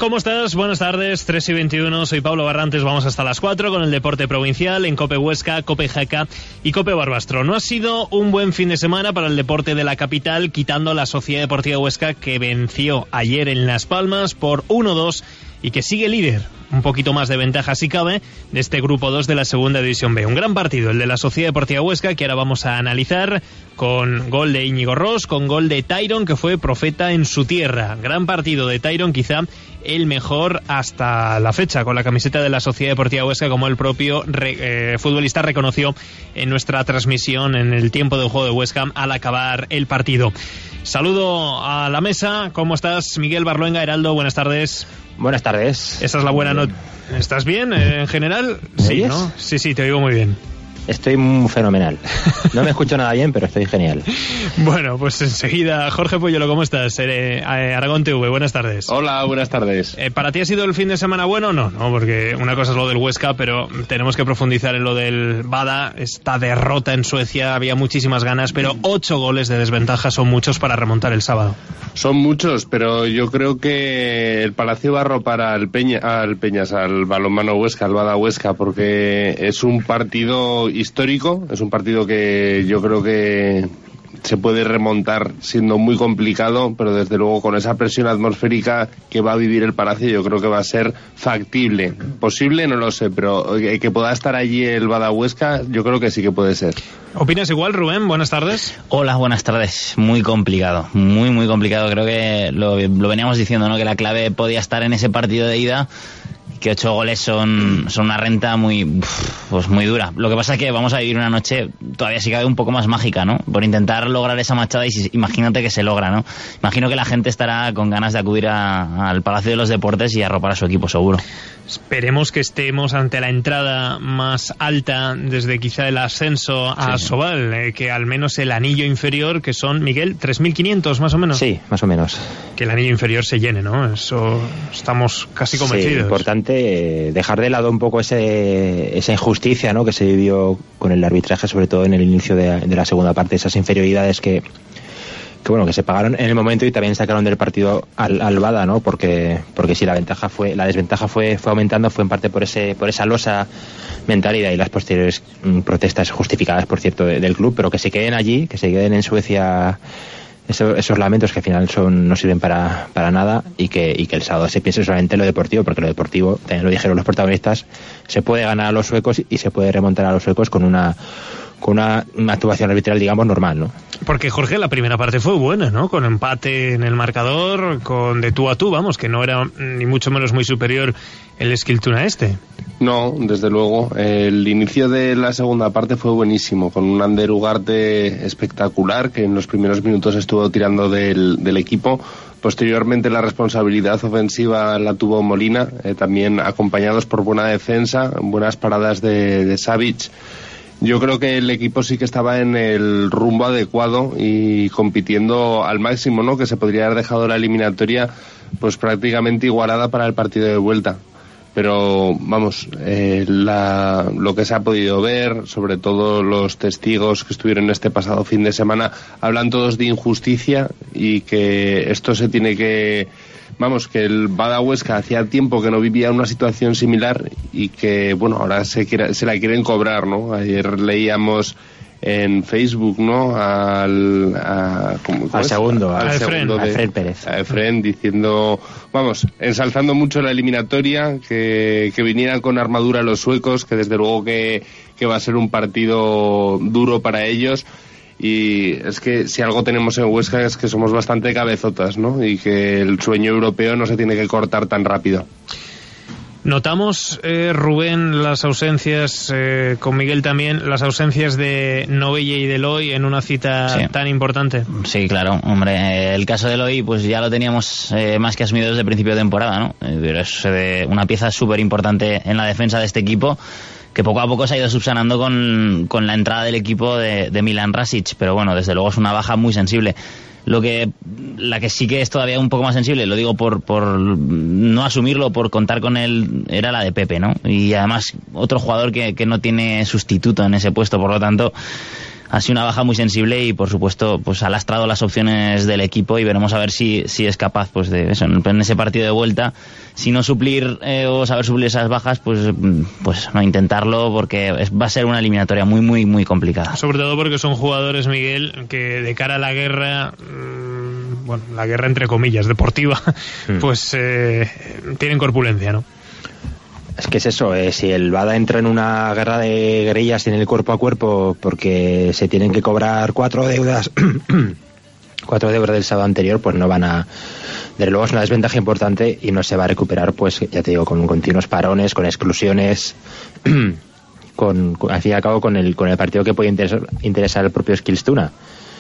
¿cómo estás? Buenas tardes, 3:21, soy Pablo Barrantes, vamos hasta las 4 con el deporte provincial en COPE Huesca, COPE Jaca y COPE Barbastro. No ha sido un buen fin de semana para el deporte de la capital, quitando la Sociedad Deportiva Huesca, que venció ayer en Las Palmas por 1-2 y que sigue líder. Un poquito más de ventaja si cabe de este grupo 2 de la segunda división B. Un gran partido el de la Sociedad Deportiva Huesca, que ahora vamos a analizar, con gol de Íñigo Ros, con gol de Tyron, que fue profeta en su tierra. Gran partido de Tyron, quizá el mejor hasta la fecha, con la camiseta de la Sociedad Deportiva Huesca, como el propio futbolista reconoció en nuestra transmisión en el tiempo del juego de Huesca al acabar el partido. Saludo a la mesa. ¿Cómo estás, Miguel Barluenga? Heraldo, buenas tardes. Buenas tardes. Esa es la buena nota. ¿Estás bien en general? Sí, ¿no? Sí, te oigo muy bien. Estoy fenomenal. No me escucho nada bien, pero estoy genial. Bueno, pues enseguida, Jorge Poyolo, ¿cómo estás? Aragón TV, buenas tardes. Hola, buenas tardes. ¿Para ti ha sido el fin de semana bueno? No, porque una cosa es lo del Huesca, pero tenemos que profundizar en lo del Bada. Esta derrota en Suecia, había muchísimas ganas, pero 8 goles de desventaja son muchos para remontar el sábado. Son muchos, pero yo creo que el Palacio va a arropar al balonmano Huesca, al Bada Huesca, porque es un partido histórico, es un partido que yo creo que se puede remontar siendo muy complicado, pero desde luego con esa presión atmosférica que va a vivir el Palacio yo creo que va a ser factible. Posible no lo sé, pero que pueda estar allí el Bada Huesca yo creo que sí que puede ser. ¿Opinas igual, Rubén? Buenas tardes. Hola, buenas tardes. Muy complicado, muy complicado. Creo que lo veníamos diciendo, ¿no? Que la clave podía estar en ese partido de ida, que 8 goles son una renta muy dura. Lo que pasa es que vamos a vivir una noche todavía si cabe un poco más mágica, ¿no? Por intentar lograr esa machada, y imagínate que se logra, ¿no? Imagino que la gente estará con ganas de acudir al Palacio de los Deportes y arropar a su equipo, seguro. Esperemos que estemos ante la entrada más alta desde quizá el ascenso a Asobal, que al menos el anillo inferior, que son, Miguel, 3.500 más o menos. Sí, más o menos. Que el anillo inferior se llene, ¿no? Eso estamos casi convencidos. Sí, importante dejar de lado un poco esa injusticia, ¿no? Que se vivió con el arbitraje, sobre todo en el inicio de la segunda parte, esas inferioridades que se pagaron en el momento y también sacaron del partido al Bada, ¿no? Porque si la desventaja fue aumentando, fue en parte por esa losa mentalidad y las posteriores protestas justificadas, por cierto, del club, pero que se queden allí, que se queden en Suecia esos lamentos que al final no sirven para nada, y que el sábado se piense solamente en lo deportivo, porque lo deportivo, también lo dijeron los protagonistas, se puede ganar a los suecos y se puede remontar a los suecos con una actuación arbitral, digamos, normal, ¿no? Porque, Jorge, la primera parte fue buena, ¿no? Con empate en el marcador, con de tú a tú, vamos, que no era ni mucho menos muy superior el Eskilstuna este. No, desde luego. El inicio de la segunda parte fue buenísimo, con un Ander Ugarte espectacular, que en los primeros minutos estuvo tirando del equipo. Posteriormente la responsabilidad ofensiva la tuvo Molina, también acompañados por buena defensa, buenas paradas de Savic. Yo creo que el equipo sí que estaba en el rumbo adecuado y compitiendo al máximo, ¿no? Que se podría haber dejado la eliminatoria pues prácticamente igualada para el partido de vuelta. Pero vamos, lo que se ha podido ver, sobre todo los testigos que estuvieron este pasado fin de semana, hablan todos de injusticia y que esto se tiene que... Vamos, que el Bada Huesca hacía tiempo que no vivía una situación similar y que, bueno, ahora se la quieren cobrar, ¿no? Ayer leíamos en Facebook, ¿no? Al segundo de Efren Pérez. A Efren diciendo, vamos, ensalzando mucho la eliminatoria, que vinieran con armadura los suecos, que desde luego que va a ser un partido duro para ellos. Y es que si algo tenemos en Huesca es que somos bastante cabezotas, ¿no? Y que el sueño europeo no se tiene que cortar tan rápido. Notamos, Rubén, las ausencias, con Miguel también, las ausencias de Novella y de Eloy en una cita tan importante. Sí, claro, hombre, el caso de Eloy pues ya lo teníamos más que asumido desde el principio de temporada, ¿no? Pero es una pieza súper importante en la defensa de este equipo, que poco a poco se ha ido subsanando con la entrada del equipo de Milan Rasic, pero bueno, desde luego es una baja muy sensible. La que sí que es todavía un poco más sensible, lo digo por no asumirlo, por contar con él, era la de Pepe, ¿no? Y además otro jugador que no tiene sustituto en ese puesto, por lo tanto ha sido una baja muy sensible y por supuesto pues ha lastrado las opciones del equipo, y veremos a ver si es capaz pues de eso, en ese partido de vuelta, si no suplir o saber suplir esas bajas, pues no intentarlo, porque va a ser una eliminatoria muy muy muy complicada. Sobre todo porque son jugadores, Miguel, que de cara a la guerra, bueno, la guerra entre comillas deportiva, pues tienen corpulencia, ¿no? Es que es eso, si el Bada entra en una guerra de guerrillas en el cuerpo a cuerpo porque se tienen que cobrar 4 deudas del sábado anterior, pues no van a... Desde luego es una desventaja importante y no se va a recuperar, pues ya te digo, con continuos parones, con exclusiones, al fin y al cabo con el partido que puede interesar al propio Eskilstuna.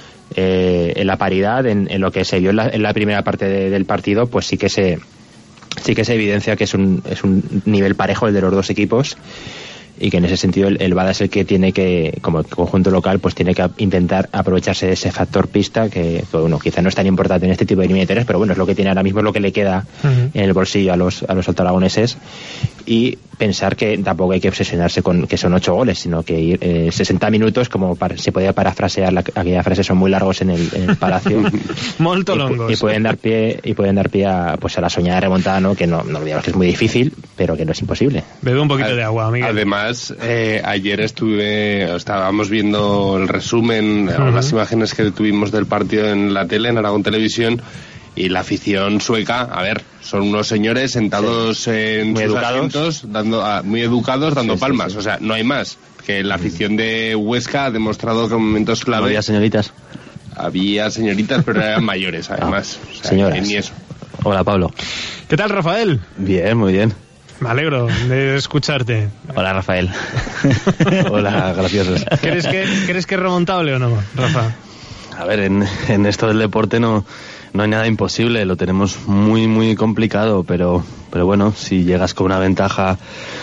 En la paridad, en lo que se vio en la primera parte del partido, pues sí que se evidencia que es un nivel parejo el de los dos equipos, y que en ese sentido el Bada es el que tiene que, como conjunto local, pues tiene que intentar aprovecharse de ese factor pista que bueno, quizá no es tan importante en este tipo de eliminatorias, pero bueno, es lo que tiene ahora mismo, es lo que le queda en el bolsillo a los altoaragoneses, y pensar que tampoco hay que obsesionarse con que son 8 goles, sino que ir 60 minutos, como se podía parafrasear aquella frase, son muy largos en el Palacio. Molto longos. Y pueden dar pie a la soñada remontada, ¿no? Que no olvidemos que es muy difícil, pero que no es imposible. Bebe un poquito de agua, Miguel. Además, ayer estábamos viendo el resumen, las imágenes que tuvimos del partido en la tele, en Aragón Televisión, y la afición sueca, a ver, son unos señores sentados en sus asientos, muy educados, dando palmas. O sea, no hay más. Que la afición de Huesca ha demostrado que en momentos clave... ¿Había señoritas? Había señoritas, pero eran mayores, además. O sea, señoras. ni eso. Hola, Pablo. ¿Qué tal, Rafael? Bien, muy bien. Me alegro de escucharte. Hola, Rafael. Hola, graciosos. ¿Crees que es remontable o no, Rafa? A ver, en esto del deporte no hay nada imposible, lo tenemos muy muy complicado, pero bueno, si llegas con una ventaja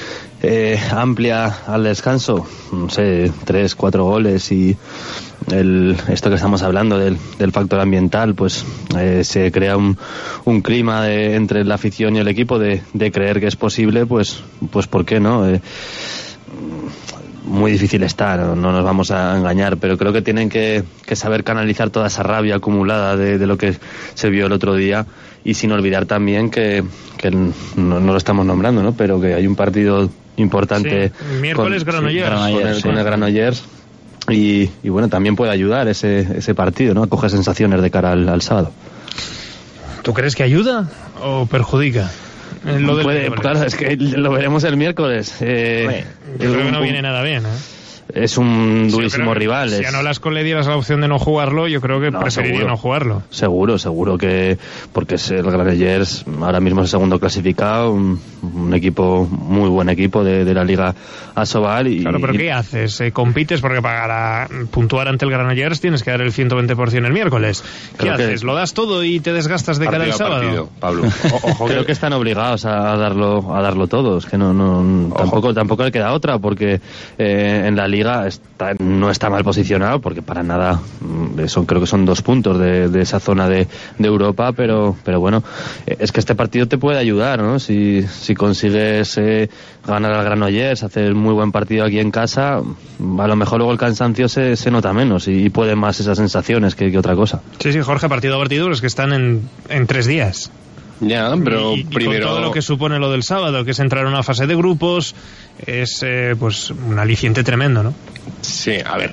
amplia al descanso, no sé, 3-4 goles, y esto que estamos hablando del factor ambiental, pues se crea un clima entre la afición y el equipo de creer que es posible, pues ¿por qué no? Muy difícil está, no nos vamos a engañar, pero creo que tienen que saber canalizar toda esa rabia acumulada de lo que se vio el otro día, y sin olvidar también que no lo estamos nombrando, ¿no? Pero que hay un partido importante, miércoles Granollers, con el Granollers, y bueno, también puede ayudar ese partido, ¿no? A coger sensaciones de cara al sábado. ¿Tú crees que ayuda o perjudica? Claro, es que lo veremos el miércoles. Yo creo que no viene nada bien, ¿eh? Es un durísimo rival. Si a Nolasco le dieras la opción de no jugarlo, yo creo que preferiría no jugarlo. Seguro que, porque es el Granollers, ahora mismo es el segundo clasificado, un equipo, muy buen equipo de la Liga Asobal. Claro, pero ¿qué haces? ¿Compites? Porque para puntuar ante el Granollers tienes que dar el 100% el miércoles. ¿Qué haces? ¿Lo das todo y te desgastas de cara al sábado? Partido, Pablo. Ojo, creo que están obligados a darlo todo. Es que tampoco le queda otra, porque en la Liga no está mal posicionado, porque para nada creo que son 2 puntos de esa zona de Europa, pero bueno, es que este partido te puede ayudar, ¿no? Si consigues ganar al Granollers, hacer muy buen partido aquí en casa, a lo mejor luego el cansancio se nota menos y puede más esas sensaciones que otra cosa. Sí, Jorge, partido a partido, los que están en 3 días. Ya, pero y primero... con todo lo que supone lo del sábado, que es entrar en una fase de grupos, es pues un aliciente tremendo, ¿no? Sí, a ver,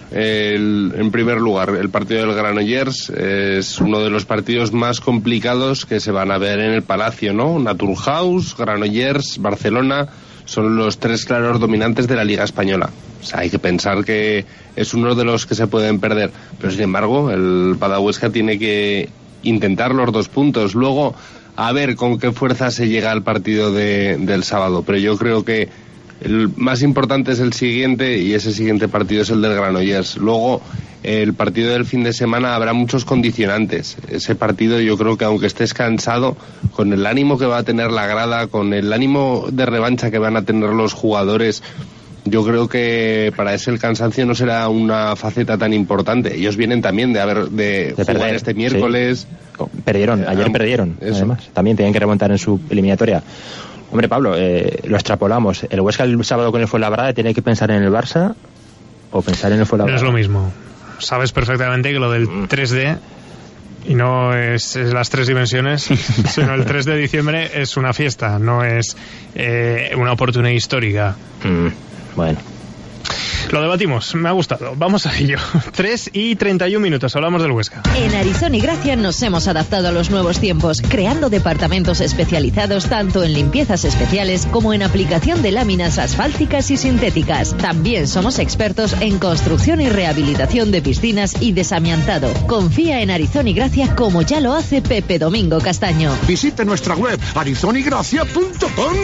en primer lugar, el partido del Granollers es uno de los partidos más complicados que se van a ver en el Palacio, ¿no? Naturhaus, Granollers, Barcelona, son los 3 claros dominantes de la Liga Española. O sea, hay que pensar que es uno de los que se pueden perder, pero sin embargo, el Bada Huesca tiene que intentar los 2 puntos. Luego, a ver con qué fuerza se llega al partido del sábado, pero yo creo que el más importante es el siguiente, y ese siguiente partido es el del Granollers. Luego, el partido del fin de semana habrá muchos condicionantes. Ese partido, yo creo que aunque estés cansado, con el ánimo que va a tener la grada, con el ánimo de revancha que van a tener los jugadores, yo creo que para ese el cansancio no será una faceta tan importante. Ellos vienen también de jugar perder este miércoles. Sí. Ayer perdieron, además. También tienen que remontar en su eliminatoria. Hombre, Pablo, lo extrapolamos. ¿El Huesca el sábado con el Fuenlabrada tiene que pensar en el Barça o pensar en el Fuenlabrada? No es lo mismo. sabes perfectamente que lo del 3D, y no es las 3 dimensiones, sino el 3 de diciembre es una fiesta, no es una oportunidad histórica. Bueno. Lo debatimos, me ha gustado. Vamos a ello. 3:31, hablamos del Huesca. En Arizona y Gracia nos hemos adaptado a los nuevos tiempos, creando departamentos especializados tanto en limpiezas especiales como en aplicación de láminas asfálticas y sintéticas. También somos expertos en construcción y rehabilitación de piscinas y desamiantado. Confía en Arizona y Gracia como ya lo hace Pepe Domingo Castaño. Visite nuestra web arizonigracia.com.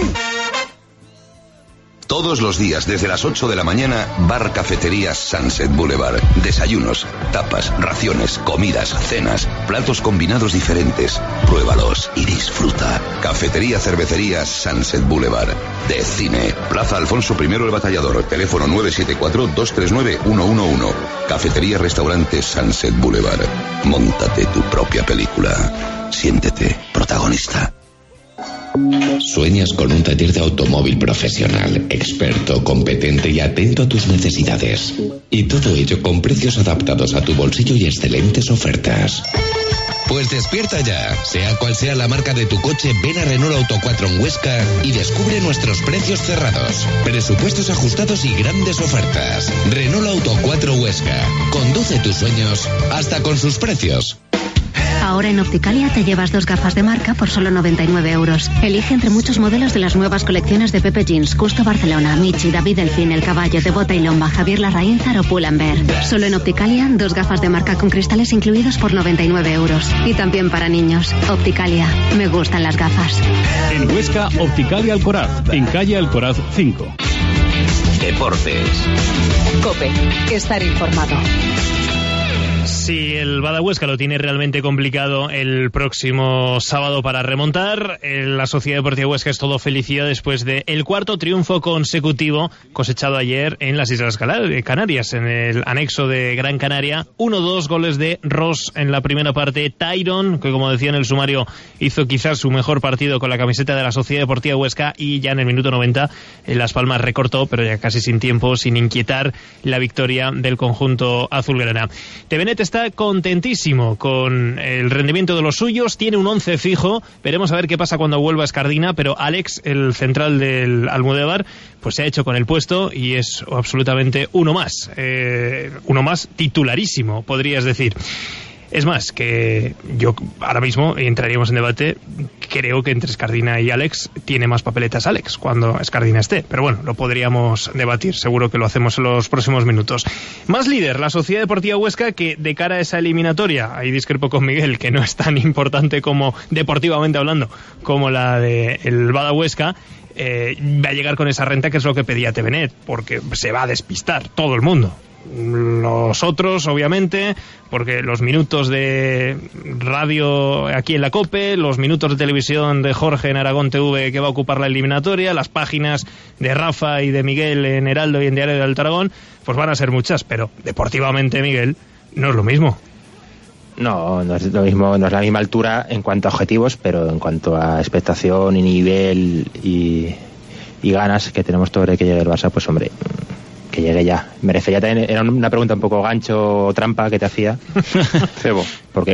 Todos los días, desde las 8 de la mañana, Bar Cafeterías Sunset Boulevard. Desayunos, tapas, raciones, comidas, cenas, platos combinados diferentes. Pruébalos y disfruta. Cafetería Cervecerías Sunset Boulevard. De cine. Plaza Alfonso I el Batallador. Teléfono 974-239-111. Cafetería Restaurante Sunset Boulevard. Móntate tu propia película. Siéntete protagonista. ¿Sueñas con un taller de automóvil profesional, experto, competente y atento a tus necesidades? Y todo ello con precios adaptados a tu bolsillo y excelentes ofertas. Pues despierta ya. Sea cual sea la marca de tu coche, ven a Renault Auto 4 en Huesca y descubre nuestros precios cerrados, presupuestos ajustados y grandes ofertas. Renault Auto 4 Huesca. Conduce tus sueños hasta con sus precios. Ahora en Opticalia te llevas 2 gafas de marca por solo 99 euros. Elige entre muchos modelos de las nuevas colecciones de Pepe Jeans, Custo Barcelona, Michi, David Delfín, El Caballo, de Bota y Lomba, Javier Larraínzar o Pull&Bear. Solo en Opticalia, 2 gafas de marca con cristales incluidos por 99 euros. Y también para niños. Opticalia. Me gustan las gafas. En Huesca, Opticalia Alcoraz, en calle Alcoraz 5. Deportes. COPE. Estar informado. Si el Bada Huesca lo tiene realmente complicado el próximo sábado para remontar, la Sociedad Deportiva Huesca es todo felicidad después de el 4º triunfo consecutivo cosechado ayer en las Islas Canarias, en el anexo de Gran Canaria. 1-2 goles de Ross en la primera parte. Tyron, que como decía en el sumario, hizo quizás su mejor partido con la camiseta de la Sociedad Deportiva Huesca, y ya en el minuto 90 Las Palmas recortó, pero ya casi sin tiempo, sin inquietar, la victoria del conjunto azulgrana. Tevenet está contentísimo con el rendimiento de los suyos, tiene un 11 fijo, veremos a ver qué pasa cuando vuelva Escardina, pero Alex, el central del Almudévar, pues se ha hecho con el puesto y es absolutamente uno más titularísimo, podrías decir. Es más, que yo ahora mismo entraríamos en debate, creo que entre Escardina y Alex tiene más papeletas Alex cuando Escardina esté, pero bueno, lo podríamos debatir, seguro que lo hacemos en los próximos minutos. Más líder, la Sociedad Deportiva Huesca, que de cara a esa eliminatoria, ahí discrepo con Miguel, que no es tan importante como deportivamente hablando, como la de el Bada Huesca, va a llegar con esa renta que es lo que pedía Tevenet, porque se va a despistar todo el mundo. Los otros, obviamente, porque los minutos de radio aquí en la COPE, los minutos de televisión de Jorge en Aragón TV, que va a ocupar la eliminatoria, las páginas de Rafa y de Miguel en Heraldo y en Diario de Alto Aragón, pues van a ser muchas, pero deportivamente, Miguel, no es lo mismo. No es lo mismo, no es la misma altura en cuanto a objetivos, pero en cuanto a expectación y nivel y ganas que tenemos todo de que llegue el Barça, pues hombre, que llegue ya. Merecería también, era una pregunta un poco gancho o trampa que te hacía. Cebo,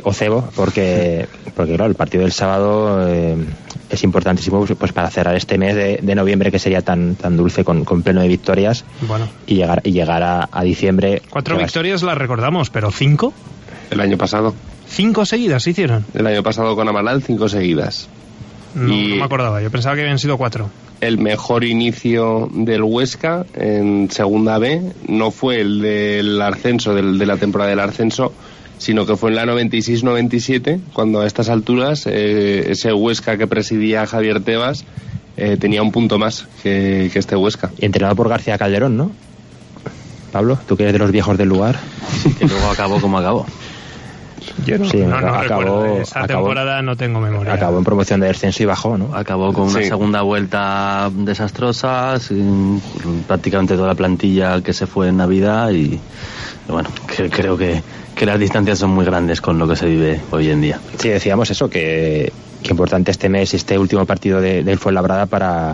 porque claro, el partido del sábado es importantísimo pues para cerrar este mes de noviembre, que sería tan dulce con pleno de victorias. Bueno. Y llegar a diciembre. 4 victorias las recordamos, pero 5 el año pasado. 5 seguidas hicieron. El año pasado con Amalal 5 seguidas. No me acordaba, yo pensaba que habían sido 4. El mejor inicio del Huesca en Segunda B no fue el del ascenso, de la temporada del ascenso, sino que fue en la 96-97, cuando a estas alturas ese Huesca que presidía Javier Tebas tenía un punto más que este Huesca. Y entrenado por García Calderón, ¿no? Pablo, tú que eres de los viejos del lugar. Y luego acabó como acabó. Yo no recuerdo. Esa temporada no tengo memoria. Acabó en promoción de descenso y bajó, ¿no? Acabó con una segunda vuelta desastrosa, sin prácticamente toda la plantilla que se fue en Navidad, y bueno, creo que las distancias son muy grandes con lo que se vive hoy en día. Sí, decíamos eso, que importante este mes, este último partido del Fuenlabrada para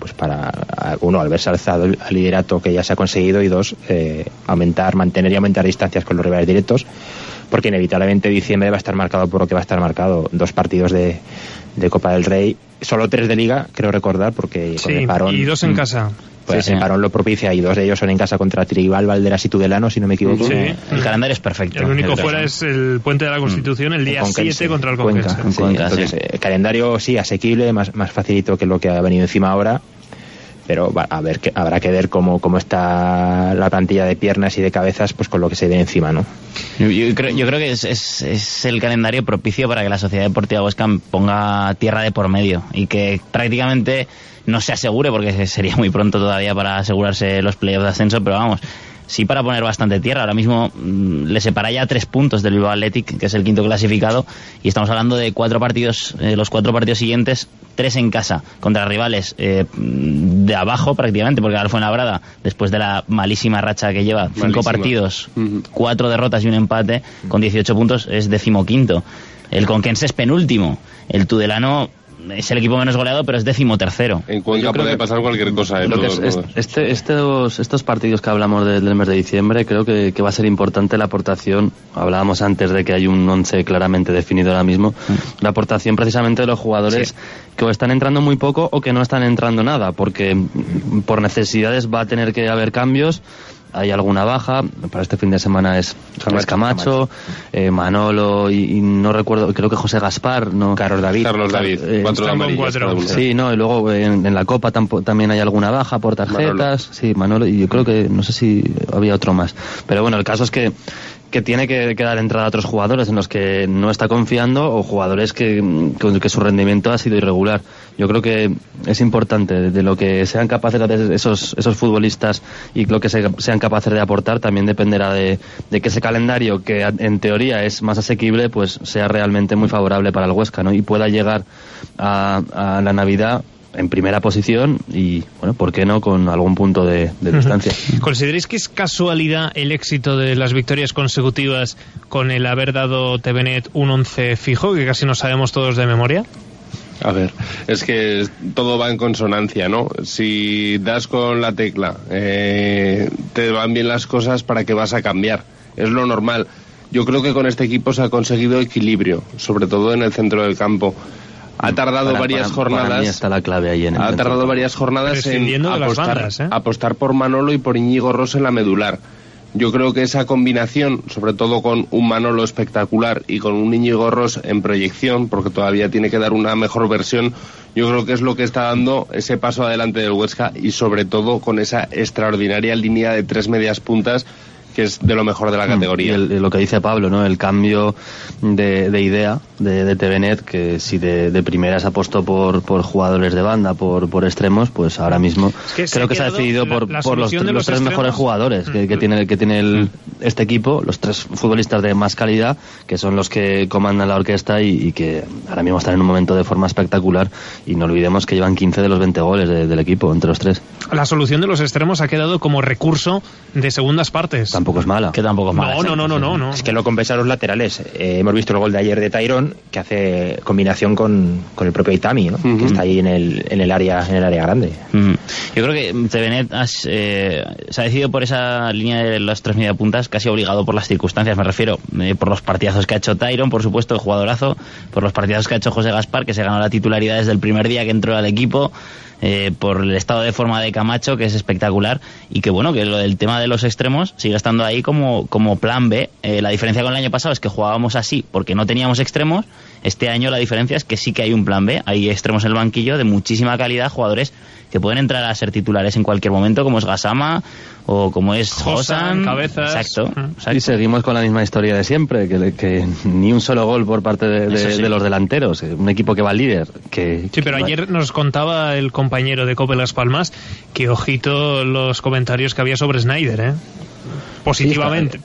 pues para, uno, al verse alzado al liderato que ya se ha conseguido, y dos, mantener y aumentar distancias con los rivales directos, porque inevitablemente diciembre va a estar marcado por lo que va a estar marcado: 2 partidos de Copa del Rey, solo 3 de Liga, creo recordar, porque con el parón, y 2 en casa. Pues el parón lo propicia, y 2 de ellos son en casa contra Tribal, Valderas y Tudelano, si no me equivoco. Sí. El calendario es perfecto. El único fuera es el Puente de la Constitución, el día 7 contra el Conquense. Entonces, calendario sí, asequible, más facilito que lo que ha venido encima ahora, pero habrá que ver cómo está la plantilla de piernas y de cabezas, pues con lo que se ve encima, ¿no? Yo creo que es el calendario propicio para que la Sociedad Deportiva Huesca ponga tierra de por medio, y que prácticamente no se asegure, porque sería muy pronto todavía para asegurarse los playoffs de ascenso, pero vamos, sí para poner bastante tierra. Ahora mismo le separa ya 3 puntos del Bilbao Athletic, que es el 5º clasificado, y estamos hablando de 4 partidos, los 4 partidos siguientes, 3 en casa, contra rivales de abajo prácticamente, porque ahora Fuenlabrada, después de la malísima racha que lleva, 5 partidos, 4 derrotas y un empate, con 18 puntos, es 15º. El Conquense es penúltimo. El Tudelano es el equipo menos goleado, pero es 13º. En Cuenca puede pasar cualquier cosa. Estos partidos que hablamos del mes de diciembre, creo que va a ser importante la aportación. Hablábamos antes de que hay un 11 claramente definido ahora mismo. La aportación precisamente de los jugadores que o están entrando muy poco o que no están entrando nada, porque por necesidades va a tener que haber cambios. Hay alguna baja, para este fin de semana es Camacho, Manolo y no recuerdo, creo que José Gaspar, no, Carlos David, 4 amarillas. Sí, no, y luego en la Copa también hay alguna baja por tarjetas, Manolo, y yo creo que no sé si había otro más, pero bueno, el caso es que tiene que dar entrada a otros jugadores en los que no está confiando, o jugadores que su rendimiento ha sido irregular. Yo creo que es importante, de lo que sean capaces de hacer esos futbolistas y lo que sean capaces de aportar, también dependerá de que ese calendario, que en teoría es más asequible, pues sea realmente muy favorable para el Huesca, ¿no? Y pueda llegar a la Navidad en primera posición y, bueno, ¿por qué no con algún punto de distancia? ¿Consideráis que es casualidad el éxito de las victorias consecutivas con el haber dado TVNet un 11 fijo, que casi no sabemos todos de memoria? A ver, es que todo va en consonancia, ¿no? Si das con la tecla, te van bien las cosas, ¿para qué vas a cambiar? Es lo normal. Yo creo que con este equipo se ha conseguido equilibrio, sobre todo en el centro del campo. Ha tardado varias jornadas. Para mí está la clave ahí en el ha tardado varias jornadas en apostar por Manolo y por Íñigo Ross en la medular. Yo creo que esa combinación, sobre todo con un Manolo espectacular y con un Íñigo Ross en proyección, porque todavía tiene que dar una mejor versión, yo creo que es lo que está dando ese paso adelante del Huesca, y sobre todo con esa extraordinaria línea de 3 medias puntas, que es de lo mejor de la categoría. Y lo que dice Pablo, ¿no? El cambio de idea de TVNet, que si de primeras apostó por jugadores de banda, por extremos, pues ahora mismo creo que se ha decidido por los 3 mejores jugadores que tiene este equipo, los 3 futbolistas de más calidad, que son los que comandan la orquesta y que ahora mismo están en un momento de forma espectacular, y no olvidemos que llevan 15 de los 20 goles del equipo entre los 3. La solución de los extremos ha quedado como recurso de segundas partes. Tampoco es mala. Que tampoco es mala. No. Es que lo compensan los laterales. Hemos visto el gol de ayer de Tyrone, que hace combinación con el propio Itami, ¿no? Que está ahí en el área grande. Yo creo que TVNet se ha decidido por esa línea de las 3 mediapuntas, casi obligado por las circunstancias, me refiero, por los partidazos que ha hecho Tyrone, por supuesto, jugadorazo, por los partidazos que ha hecho José Gaspar, que se ganó la titularidad desde el primer día que entró al equipo, por el estado de forma de Camacho, que es espectacular, y que bueno, que lo del tema de los extremos sigue estando ahí como plan B. La diferencia con el año pasado es que jugábamos así porque no teníamos extremos. Este año la diferencia es que sí que hay un plan B, hay extremos en el banquillo de muchísima calidad, jugadores que pueden entrar a ser titulares en cualquier momento, como es Gassama o como es Josan, Cabezas. Exacto. Y seguimos con la misma historia de siempre, que ni un solo gol por parte de los delanteros, un equipo que va líder. Sí, pero ayer nos contaba el compañero de COPE Las Palmas que ojito los comentarios que había sobre Snyder, positivamente.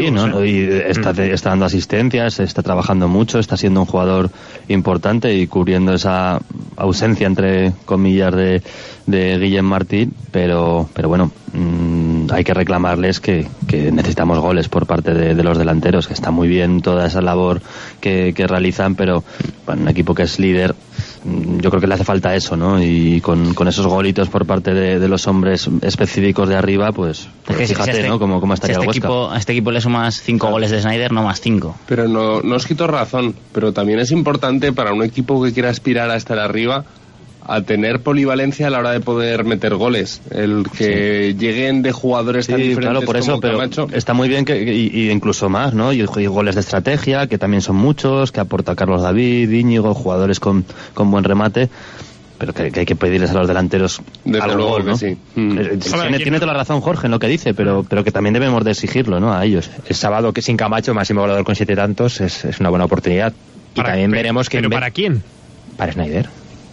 Y está dando asistencias, está trabajando mucho, está siendo un jugador importante y cubriendo esa ausencia, entre comillas, de Guillem Martín, pero bueno, hay que reclamarles que necesitamos goles por parte de los delanteros, que está muy bien toda esa labor que realizan, pero bueno, un equipo que es líder yo creo que le hace falta eso, ¿no? Y con esos golitos por parte de los hombres específicos de arriba, pues fíjate, ¿no? Cómo estaría el Huesca. A este equipo le sumas 5 goles de Sneijder, no más 5. Pero no os quito razón, pero también es importante para un equipo que quiera aspirar a estar arriba a tener polivalencia a la hora de poder meter goles. El que lleguen de jugadores tan diferentes, claro, por eso, como pero Camacho. Está muy bien y incluso más, ¿no? Y goles de estrategia, que también son muchos, que aporta Carlos David, Íñigo, jugadores con buen remate, pero que hay que pedirles a los delanteros desde algo, luego, ¿no? que sí. Tiene toda la razón Jorge en lo que dice, pero que también debemos de exigirlo, ¿no? A ellos. El sábado, que sin Camacho, máximo goleador con 7 tantos, es una buena oportunidad. Y también veremos que... ¿Pero para quién? Para Sneijder.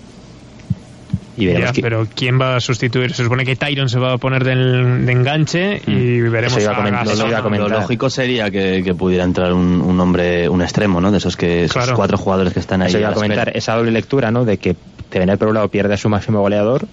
Y veremos pero ¿quién va a sustituir? Se supone que Tyron se va a poner de enganche y veremos Lo lógico sería que pudiera entrar un hombre, un extremo, ¿no? De esos esos 4 jugadores que están ahí. Eso iba a comentar, esa doble lectura, ¿no? De que Tevenet por un lado pierde a su máximo goleador,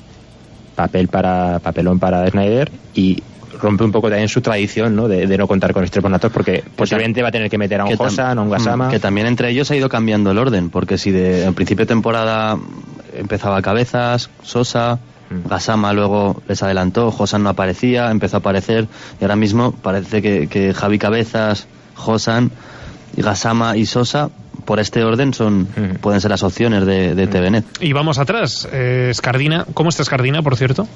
papelón para Sneijder, y rompe un poco también su tradición, ¿no? De no contar con extremos natos, porque posiblemente va a tener que meter a un Josan, a un Gassama. Que también entre ellos ha ido cambiando el orden, porque si en principio de temporada empezaba Cabezas, Sosa, Gassama luego les adelantó, Josan no aparecía, empezó a aparecer, y ahora mismo parece que Javi Cabezas, Josan, Gassama y Sosa, por este orden pueden ser las opciones de Tevenet. Y vamos atrás, Scardina, ¿cómo está Scardina, por cierto?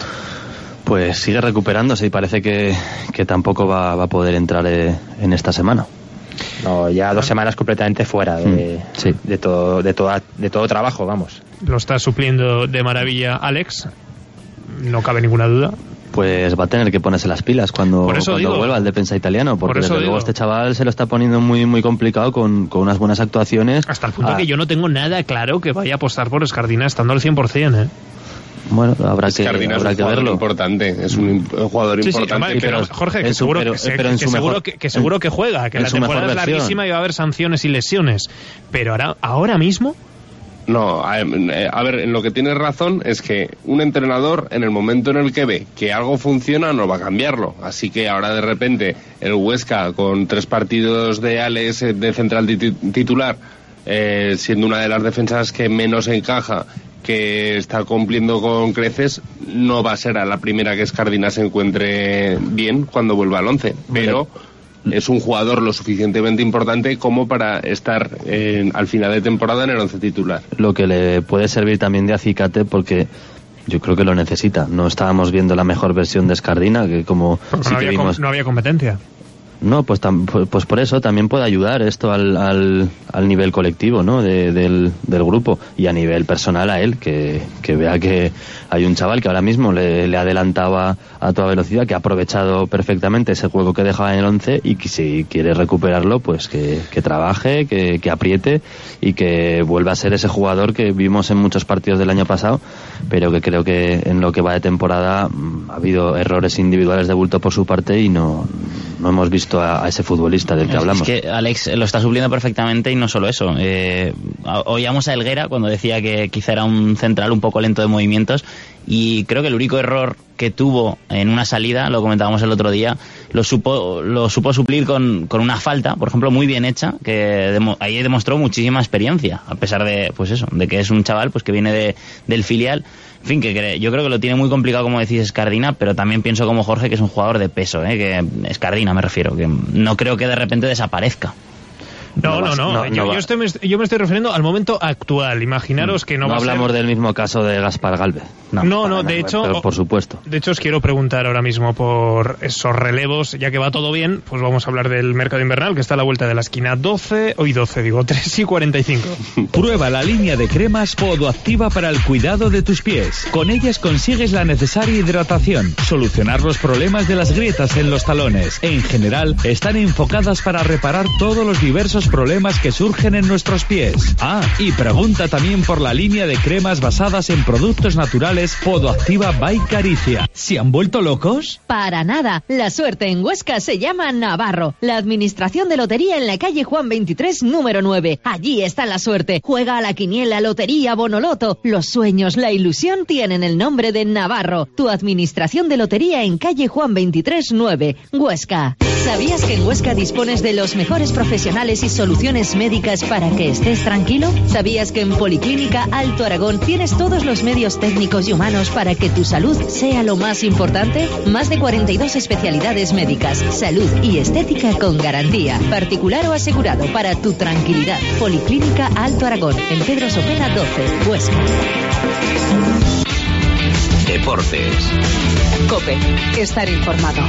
Pues sigue recuperándose y parece que tampoco va a poder entrar en esta semana. No, ya 2 semanas completamente fuera de todo trabajo, vamos. Lo está supliendo de maravilla Alex, no cabe ninguna duda. Pues va a tener que ponerse las pilas cuando vuelva al defensa italiano, porque desde luego este chaval se lo está poniendo muy muy complicado con unas buenas actuaciones. Hasta el punto que yo no tengo nada claro que vaya a apostar por Scardina estando al 100%, ¿eh? Bueno, habrá que verlo. Importante, es un jugador importante. Sí, pero Jorge, que seguro que juega, que la temporada es larguísima y va a haber sanciones y lesiones. Pero ahora mismo... No, a ver, en lo que tienes razón es que un entrenador, en el momento en el que ve que algo funciona, no va a cambiarlo. Así que ahora de repente el Huesca, con 3 partidos de Alex de central titular, siendo una de las defensas que menos encaja, que está cumpliendo con creces, no va a ser a la primera que Scardina se encuentre bien cuando vuelva al 11, pero es un jugador lo suficientemente importante como para estar al final de temporada en el 11 titular. Lo que le puede servir también de acicate, porque yo creo que lo necesita. No estábamos viendo la mejor versión de Scardina, que como sí que vimos... no había competencia. No, pues por eso también puede ayudar esto al nivel colectivo, ¿no? del grupo, y a nivel personal a él, que vea que hay un chaval que ahora mismo le adelantaba a toda velocidad, que ha aprovechado perfectamente ese juego que dejaba en el 11, y que si quiere recuperarlo, pues que trabaje, que apriete y que vuelva a ser ese jugador que vimos en muchos partidos del año pasado, pero que creo que en lo que va de temporada ha habido errores individuales de bulto por su parte y no hemos visto a ese futbolista del que hablamos. Es que Alex lo está supliendo perfectamente, y no solo eso. Oíamos a Helguera cuando decía que quizá era un central un poco lento de movimientos, y creo que el único error que tuvo en una salida, lo comentábamos el otro día, lo supo suplir con una falta, por ejemplo, muy bien hecha, que ahí demostró muchísima experiencia, a pesar de de que es un chaval pues que viene del filial. En fin, que yo creo que lo tiene muy complicado, como decís, Scardina, pero también pienso como Jorge que es un jugador de peso, que Scardina me refiero, que no creo que de repente desaparezca. No. Yo me estoy refiriendo al momento actual. Imaginaros que no va a ser... hablamos del mismo caso de Gaspar Galvez. No, de hecho... Pero por supuesto. De hecho, os quiero preguntar ahora mismo por esos relevos. Ya que va todo bien, pues vamos a hablar del mercado invernal, que está a la vuelta de la esquina. 3:45. Prueba la línea de cremas Podoactiva para el cuidado de tus pies. Con ellas consigues la necesaria hidratación, solucionar los problemas de las grietas en los talones. En general, están enfocadas para reparar todos los diversos problemas que surgen en nuestros pies. Y pregunta también por la línea de cremas basadas en productos naturales Podoactiva by Caricia. ¿Se han vuelto locos? Para nada. La suerte en Huesca se llama Navarro. La administración de lotería en la calle Juan 23, número 9. Allí está la suerte. Juega a la quiniela, lotería, bonoloto. Los sueños, la ilusión tienen el nombre de Navarro. Tu administración de lotería en calle Juan 23, 9. Huesca. ¿Sabías que en Huesca dispones de los mejores profesionales y y soluciones médicas para que estés tranquilo? ¿Sabías que en Policlínica Alto Aragón tienes todos los medios técnicos y humanos para que tu salud sea lo más importante? Más de 42 especialidades médicas, salud y estética con garantía, particular o asegurado, para tu tranquilidad. Policlínica Alto Aragón, en Pedro Sopena 12, Huesca. Deportes. COPE. Estar informado.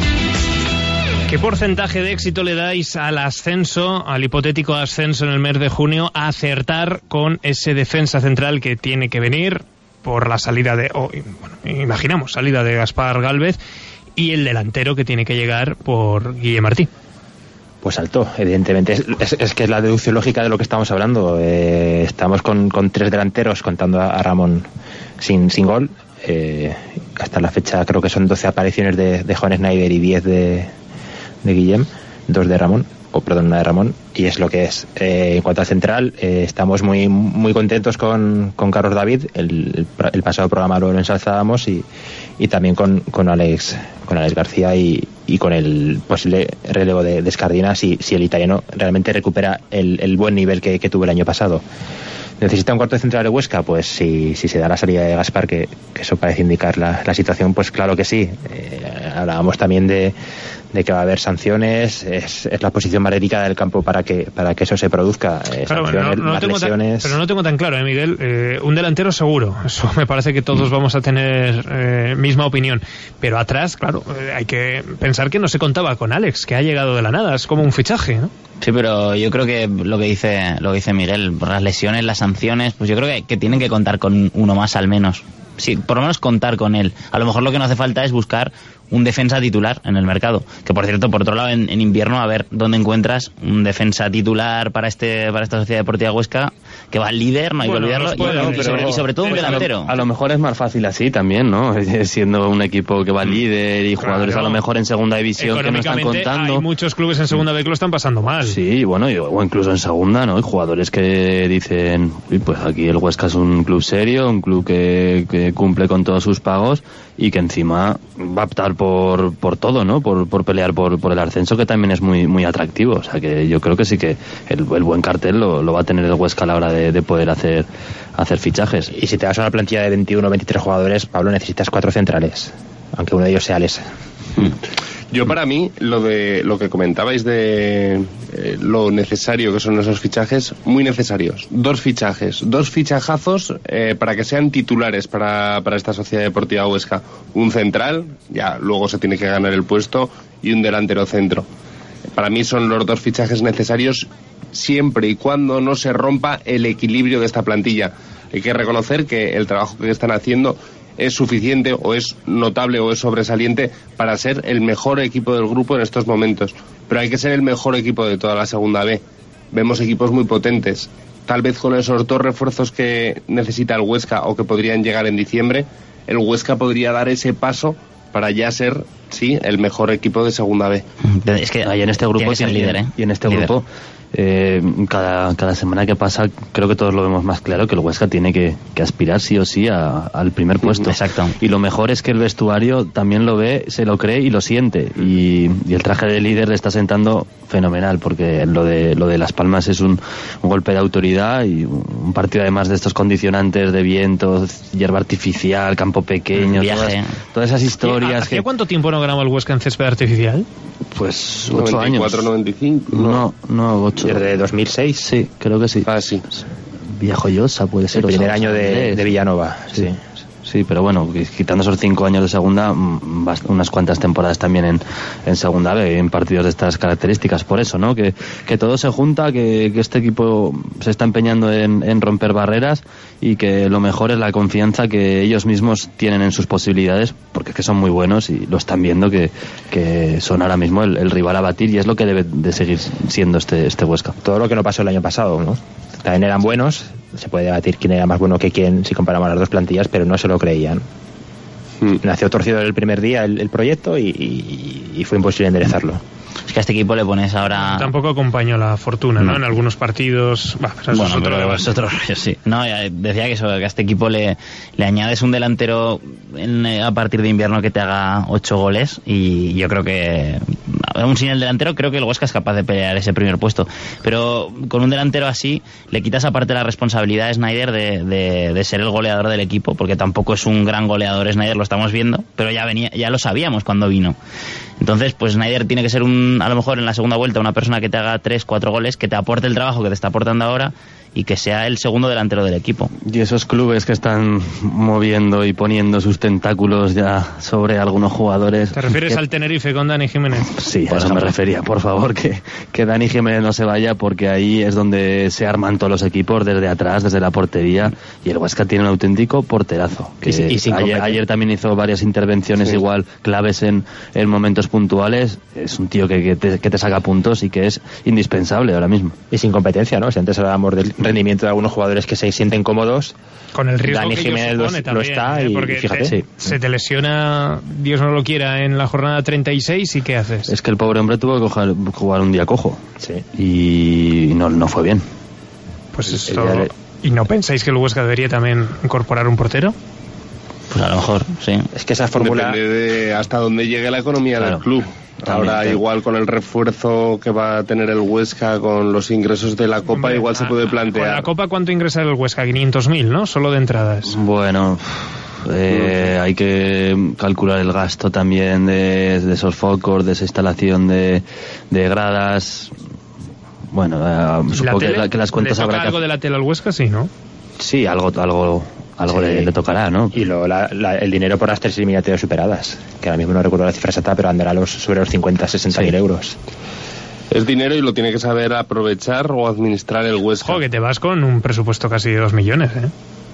¿Qué porcentaje de éxito le dais al ascenso, al hipotético ascenso en el mes de junio, a acertar con ese defensa central que tiene que venir por la salida imaginamos, salida de Gaspar Gálvez, y el delantero que tiene que llegar por Guille Martí? Pues alto, evidentemente. Es que es la deducción lógica de lo que estamos hablando. Estamos con 3 delanteros, contando a Ramón sin gol. Hasta la fecha creo que son 12 apariciones de Juan Schneider y 10 de Guillem, 2 de Ramón, una de Ramón, y es lo que es. En cuanto al central, estamos muy contentos con Carlos David. El pasado programa lo ensalzábamos, y también con Alex García y con el posible relevo de Escardina si el italiano realmente recupera el buen nivel que tuvo el año pasado. ¿Necesita un cuarto de central de Huesca? Pues si se da la salida de Gaspar, que eso parece indicar la situación, pues claro que sí. Hablábamos también de que va a haber sanciones. Es la posición más delicada del campo para que eso se produzca. Claro, sanciones, lesiones. Pero no tengo tan claro, Miguel. Un delantero seguro, eso me parece que todos vamos a tener misma opinión. Pero atrás, claro, hay que pensar que no se contaba con Alex, que ha llegado de la nada, es como un fichaje, ¿no? Sí, pero yo creo que lo que dice Miguel, por las lesiones, las sanciones, pues yo creo que tienen que contar con uno más al menos. Sí, por lo menos contar con él. A lo mejor lo que no hace falta es buscar un defensa titular en el mercado. Que por cierto, por otro lado, en invierno, a ver dónde encuentras un defensa titular para esta Sociedad Deportiva Huesca, que va al líder, no hay que olvidarlo, y sobre todo un delantero. A lo mejor es más fácil así también, ¿no? Siendo un equipo que va al líder y jugadores a lo mejor en segunda división que no están contando. Hay muchos clubes en segunda B que lo están pasando mal. Sí, bueno, o incluso en segunda, ¿no? Hay jugadores que dicen, pues aquí el Huesca es un club serio, un club que cumple con todos sus pagos y que encima va a optar por todo, ¿no? Por pelear por el ascenso, que también es muy atractivo. O sea que yo creo que sí que el buen cartel lo va a tener el Huesca a la hora de poder hacer fichajes. Y si te vas a una plantilla de 21 o 23 jugadores, Pablo, necesitas 4 centrales, aunque uno de ellos sea Alex. Yo, para mí, lo que comentabais de lo necesario que son esos fichajes, muy necesarios. 2 fichajazos para que sean titulares para esta Sociedad Deportiva Huesca. Un central, ya luego se tiene que ganar el puesto, y un delantero centro. Para mí son los 2 fichajes necesarios siempre y cuando no se rompa el equilibrio de esta plantilla. Hay que reconocer que el trabajo que están haciendo es suficiente, o es notable, o es sobresaliente para ser el mejor equipo del grupo en estos momentos. Pero hay que ser el mejor equipo de toda la segunda B. Vemos equipos muy potentes. Tal vez con esos 2 refuerzos que necesita el Huesca, o que podrían llegar en diciembre, el Huesca podría dar ese paso para ya ser, sí, el mejor equipo de segunda B. Es que ahí en este grupo tiene líder, ¿eh? Y en este grupo cada semana que pasa creo que todos lo vemos más claro, que el Huesca tiene que aspirar sí o sí al primer puesto. Exacto. Y lo mejor es que el vestuario también lo ve, se lo cree y lo siente, y el traje de líder le está sentando fenomenal, porque lo de Las Palmas es un golpe de autoridad, y un partido además de estos condicionantes de viento, hierba artificial, campo pequeño, todas esas historias. ¿Hacía cuánto tiempo no ganaba el Huesca en césped artificial? Pues 8 años. 94, 95. No, 8. Desde 2006. Sí, creo que sí. Sí. Viejo Llosa puede ser. El primer año de Villanova. Sí, pero bueno, quitando esos 5 años de segunda, unas cuantas temporadas también en segunda B, en partidos de estas características. Por eso, ¿no? Que todo se junta, que este equipo se está empeñando en romper barreras, y que lo mejor es la confianza que ellos mismos tienen en sus posibilidades, porque es que son muy buenos y lo están viendo, que son ahora mismo el rival a batir, y es lo que debe de seguir siendo este Huesca. Todo lo que no pasó el año pasado, ¿no? También eran buenos, se puede debatir quién era más bueno que quién si comparamos las 2 plantillas, pero no se lo creían. Nació torcido el primer día el proyecto, y fue imposible enderezarlo. Es que a este equipo le pones ahora... Tampoco acompañó la fortuna, ¿no? En algunos partidos... Bueno, es otro rollo, sí. No, decía que a este equipo le añades un delantero a partir de invierno que te haga 8 goles, y yo creo que aún sin el delantero creo que el Huesca es capaz de pelear ese primer puesto, pero con un delantero así le quitas aparte la responsabilidad a Sneijder de ser el goleador del equipo, porque tampoco es un gran goleador Sneijder, lo estamos viendo, pero ya lo sabíamos cuando vino. Entonces, pues Sneijder tiene que ser a lo mejor en la segunda vuelta una persona que te haga 3-4 goles, que te aporte el trabajo que te está aportando ahora y que sea el segundo delantero del equipo. Y esos clubes que están moviendo y poniendo sus tentáculos ya sobre algunos jugadores... ¿Te refieres al Tenerife con Dani Jiménez? Sí, a eso me refería. Por favor, que Dani Jiménez no se vaya, porque ahí es donde se arman todos los equipos, desde atrás, desde la portería, y el Huesca tiene un auténtico porterazo. Que ayer también hizo varias intervenciones igual claves en momentos puntuales. Es un tío que te saca puntos y que es indispensable ahora mismo. Y sin competencia, ¿no? Si antes hablábamos del rendimiento de algunos jugadores que se sienten cómodos, con el riesgo Dani que Jiménez supone lo está, y porque fíjate, se te lesiona, Dios no lo quiera, en la jornada 36 y ¿qué haces? Es que el pobre hombre tuvo que jugar un día cojo, y no fue bien. Pues esto... ¿Y no pensáis que el Huesca debería también incorporar un portero? Pues a lo mejor, sí. Es que esa fórmula... Depende de hasta dónde llegue la economía del club. Ahora igual con el refuerzo que va a tener el Huesca con los ingresos de la Copa, igual se puede plantear. ¿Con la Copa cuánto ingresa el Huesca? 500.000, ¿no? Solo de entradas. Bueno, hay que calcular el gasto también de esos focos, de esa instalación de gradas. Bueno, supongo que las cuentas habrá que... algo de la tele al Huesca, sí, ¿no? Sí, algo le tocará, ¿no? Y luego el dinero por las 3 eliminatorias superadas, que ahora mismo no recuerdo la cifra exacta, pero andará sobre los 50-60.000 euros. Es dinero y lo tiene que saber aprovechar o administrar el Huesca. Ojo, que te vas con un presupuesto casi de 2 millones, ¿eh?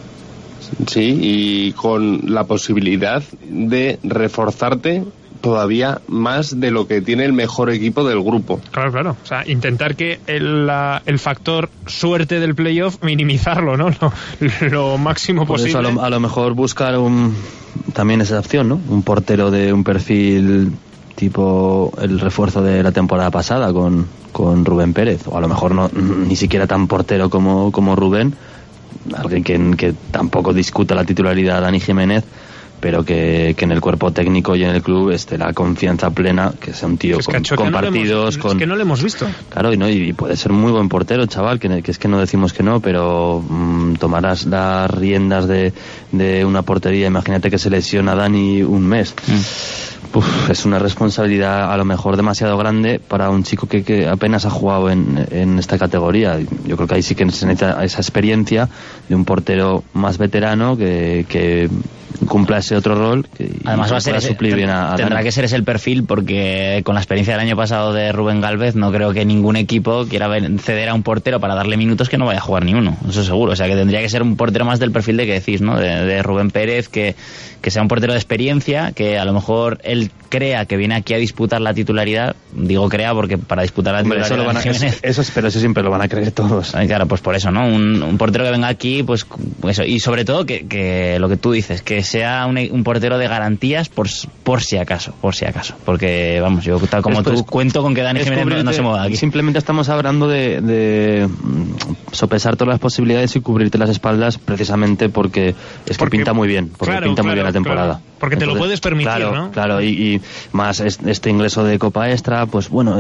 Sí, y con la posibilidad de reforzarte todavía más de lo que tiene el mejor equipo del grupo. Claro. O sea, intentar que el factor suerte del playoff, minimizarlo, ¿no? Lo máximo posible. Por eso a lo mejor buscar también esa opción, ¿no? Un portero de un perfil tipo el refuerzo de la temporada pasada con Rubén Pérez, o a lo mejor ni siquiera tan portero como Rubén, alguien que tampoco discuta la titularidad de Dani Jiménez, pero que en el cuerpo técnico y en el club esté la confianza plena, que sea un tío con partidos... Es que no lo hemos visto. Claro, y puede ser muy buen portero, chaval, que es que no decimos que no, pero tomar las riendas de una portería, imagínate que se lesiona Dani un mes. Es una responsabilidad a lo mejor demasiado grande para un chico que apenas ha jugado en esta categoría. Yo creo que ahí sí que se necesita esa experiencia de un portero más veterano que cumpla ese otro rol. Además va a ser suplir bien a tendrá Dani. Que ser ese el perfil, porque con la experiencia del año pasado de Rubén Gálvez no creo que ningún equipo quiera ceder a un portero para darle minutos que no vaya a jugar ni uno, eso seguro. O sea que tendría que ser un portero más del perfil de que decís, ¿no? De Rubén Pérez, que sea un portero de experiencia, que a lo mejor él crea que viene aquí a disputar la titularidad. Digo crea porque para disputar la titularidad pero eso siempre lo van a creer todos. Claro, pues por eso, ¿no? Un portero que venga aquí, pues eso. Y sobre todo que lo que tú dices, que sea un portero de garantías por si acaso. Porque, vamos, yo tal como tú cuento con que Dani Jiménez no se mueva aquí. Simplemente estamos hablando de sopesar todas las posibilidades y cubrirte las espaldas, precisamente porque pinta muy bien. Pinta muy bien la temporada. Claro, porque te lo puedes permitir, ¿no? Claro, y más este ingreso de Copa Extra, pues bueno,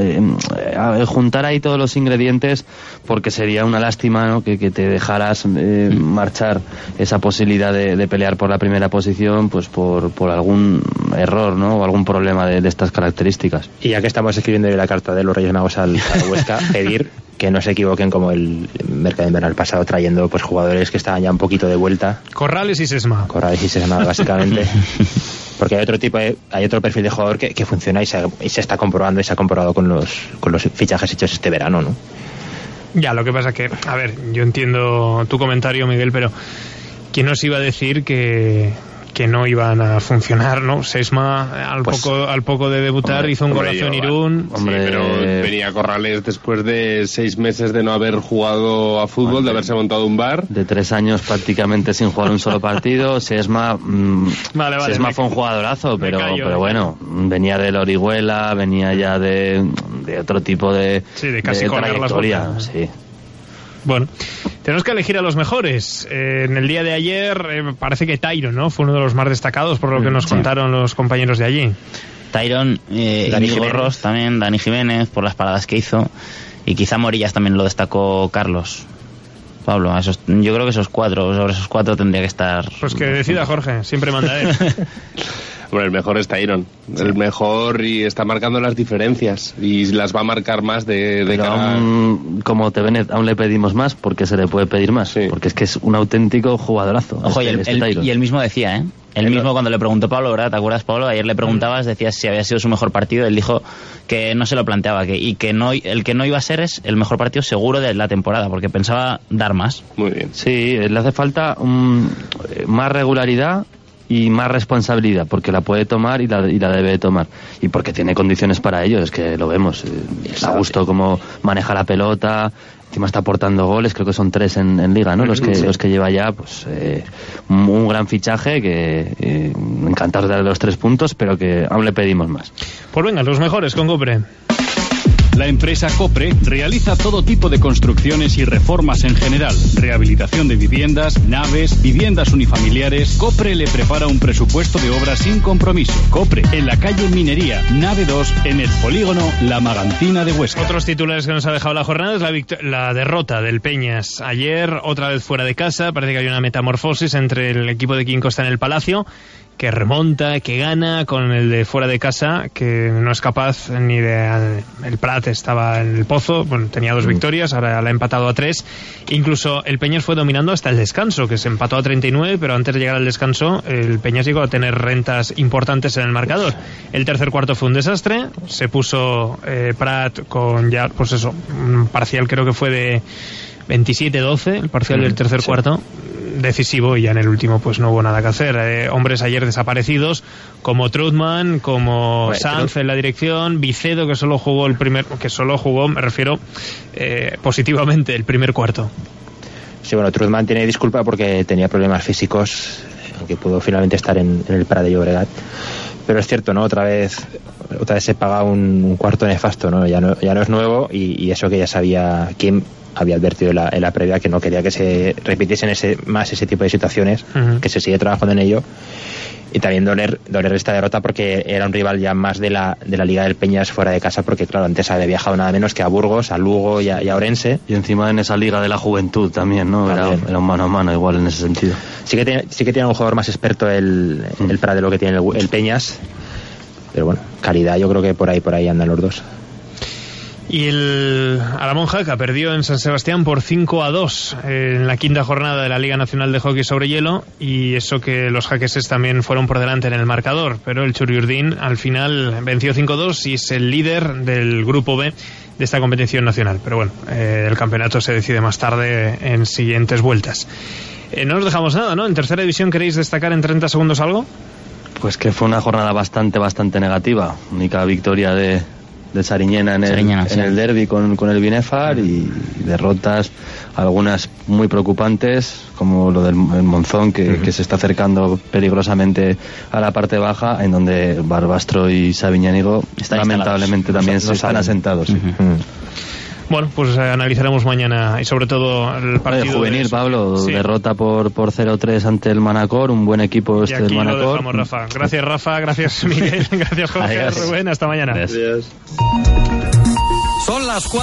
juntar ahí todos los ingredientes, porque sería una lástima, ¿no? que te dejaras marchar esa posibilidad de pelear por la primera posición, pues por algún error, ¿no? O algún problema de estas características. Y ya que estamos escribiendo la carta de los Reyes Magos al Huesca, pedir que no se equivoquen como el mercado invernal pasado, trayendo pues jugadores que estaban ya un poquito de vuelta. Corrales y Sesma, básicamente. Porque hay otro perfil de jugador que funciona y se está comprobando, y se ha comprobado con los fichajes hechos este verano, ¿no? Ya, lo que pasa que, a ver, yo entiendo tu comentario, Miguel, pero ¿quién nos iba a decir que no iban a funcionar, ¿no? Sesma al poco de debutar hizo un golazo en Irún. Sí, pero venía Corrales después de 6 meses de no haber jugado a fútbol, de haberse montado un bar. De 3 años prácticamente sin jugar un solo partido. Sesma fue un jugadorazo, pero bueno, venía del Orihuela, venía ya de otro tipo de casi trayectoria. Sí. Bueno, tenemos que elegir a los mejores. En el día de ayer parece que Tyron, ¿no? Fue uno de los más destacados por lo que nos contaron los compañeros de allí. Tyron, Íñigo Ross también, Dani Jiménez por las paradas que hizo, y quizá Morillas también lo destacó Carlos. Pablo, yo creo que sobre esos cuatro tendría que estar. Pues que decida Jorge, siempre manda él. Bueno, el mejor es Tyron, el mejor, y está marcando las diferencias y las va a marcar más de cara. Como Tevenet aún le pedimos más porque se le puede pedir más, porque es que es un auténtico jugadorazo. Ojo, y él mismo decía, él mismo cuando le preguntó Pablo, ¿verdad? ¿Te acuerdas, Pablo? Ayer le preguntabas, decías si había sido su mejor partido, él dijo que no se lo planteaba, el que no iba a ser es el mejor partido seguro de la temporada, porque pensaba dar más. Muy bien. Sí, le hace falta más regularidad y más responsabilidad, porque la puede tomar y la debe de tomar, y porque tiene condiciones para ello, es que lo vemos, a gusto cómo maneja la pelota, encima está aportando goles, creo que son 3 en Liga, ¿no? Los que lleva ya, pues un gran fichaje, que encantados de darle los 3 puntos, pero que aún le pedimos más. Pues venga, los mejores con Copre. La empresa Copre realiza todo tipo de construcciones y reformas en general. Rehabilitación de viviendas, naves, viviendas unifamiliares. Copre le prepara un presupuesto de obras sin compromiso. Copre, en la calle Minería, nave 2, en el polígono La Magantina de Huesca. Otros titulares que nos ha dejado la jornada es la derrota del Peñas ayer, otra vez fuera de casa. Parece que hay una metamorfosis entre el equipo de Quim Costa en el Palacio, que remonta, que gana, con el de fuera de casa, que no es capaz ni de... El Prat estaba en el pozo, bueno, tenía 2 victorias, ahora la ha empatado a 3. Incluso el Peñas fue dominando hasta el descanso, que se empató a 39, pero antes de llegar al descanso, el Peñas llegó a tener rentas importantes en el marcador. El tercer cuarto fue un desastre, se puso Prat con ya, pues eso, un parcial creo que fue de 27-12, el parcial del tercer cuarto, decisivo, y ya en el último pues no hubo nada que hacer. Hombres ayer desaparecidos como Trutman, como Sanz en la dirección, Vicedo que solo jugó me refiero positivamente el primer cuarto. Sí, bueno, Trutman tiene disculpa porque tenía problemas físicos, aunque pudo finalmente estar en el Prat de Llobregat. Pero es cierto, ¿no? Otra vez se paga un cuarto nefasto, ¿no? Ya no es nuevo, y eso que ya sabía Quim había advertido en la previa, que no quería que se repitiesen ese tipo de situaciones, que se sigue trabajando en ello. Y también doler esta derrota porque era un rival ya más de la Liga del Peñas fuera de casa, porque claro, antes había viajado nada menos que a Burgos, a Lugo y a Orense. Y encima en esa Liga de la Juventud también, ¿no? Era un mano a mano igual en ese sentido. Sí que tiene un jugador más experto el Prat de lo que tiene el Peñas, pero bueno, calidad yo creo que por ahí andan los dos. Y el Alamón Jaca perdió en San Sebastián por 5-2 en la quinta jornada de la Liga Nacional de Hockey sobre Hielo, y eso que los jaqueses también fueron por delante en el marcador, pero el Churiurdin al final venció 5-2 y es el líder del grupo B de esta competición nacional. Pero bueno, el campeonato se decide más tarde en siguientes vueltas. No nos dejamos nada, ¿no? En tercera división, ¿queréis destacar en 30 segundos algo? Pues que fue una jornada bastante negativa. Única victoria de Sariñena en el derbi con el Binefar, y derrotas algunas muy preocupantes, como lo del Monzón, que se está acercando peligrosamente a la parte baja, en donde Barbastro y Sabiñánigo lamentablemente también se están asentados. Bueno, pues analizaremos mañana, y sobre todo el partido juvenil, Pablo, derrota por 0-3 ante el Manacor, un buen equipo del Manacor. Lo dejamos, Rafa. Gracias, Rafa, gracias, Miguel, gracias, Jorge, Rubén, hasta mañana. Adiós. Son las 4.